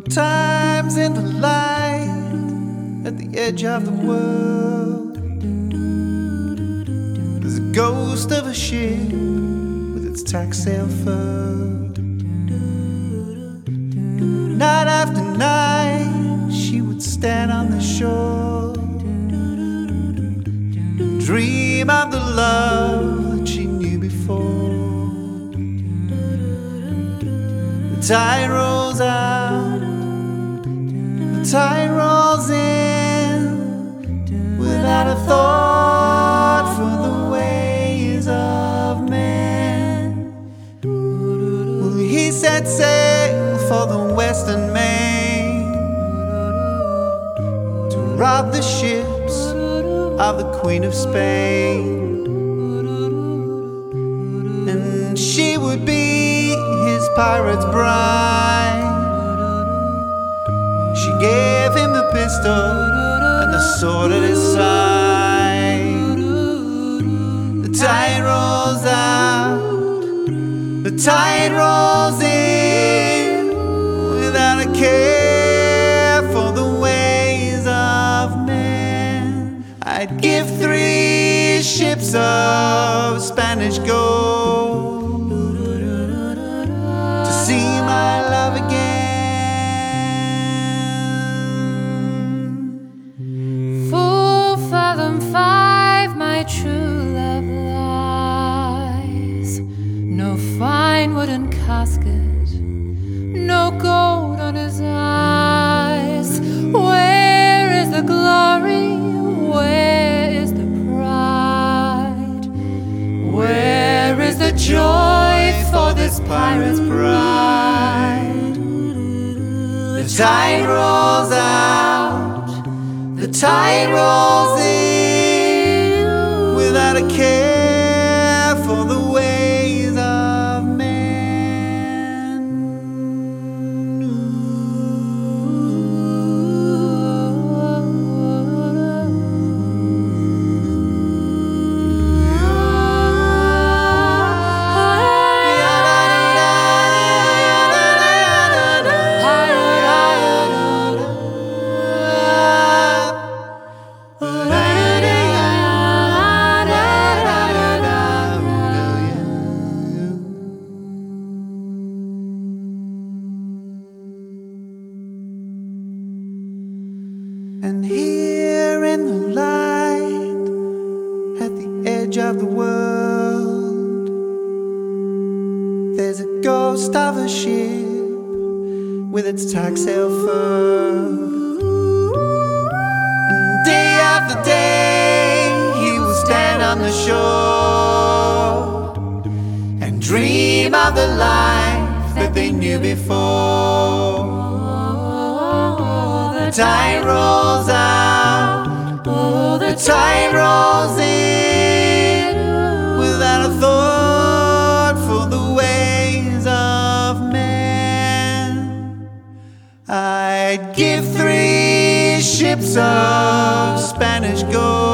Sometimes in the light, at the edge of the world, there's a ghost of a ship with its tack sail furled. Night after night, she would stand on the shore, dream of the love that she knew before. The tide rolls out, the tide rolls in, without a thought for the ways of men. Well, he set sail for the western main to rob the ships of the Queen of Spain, and she would be his pirate's bride. She gave him the pistol and the sword at his side. The tide rolls out, the tide rolls in, without a care for the ways of men. I'd give 3 ships of Spanish gold to see my love again. Full fathom 5 my true love lies. No fine wooden casket, no gold on his eyes. Where is the glory? Where is the pride? Where is the joy for this pirate's bride? The tide rolls out, the tide rolls in, without a care for the ways of men. And here in the light, at the edge of the world, there's a ghost of a ship with its tack sail furled. And day after day, he will stand on the shore and dream of the life that they knew before. The tide rolls out, oh, the tide rolls in, without a thought for the ways of men. I'd give 3 ships of Spanish gold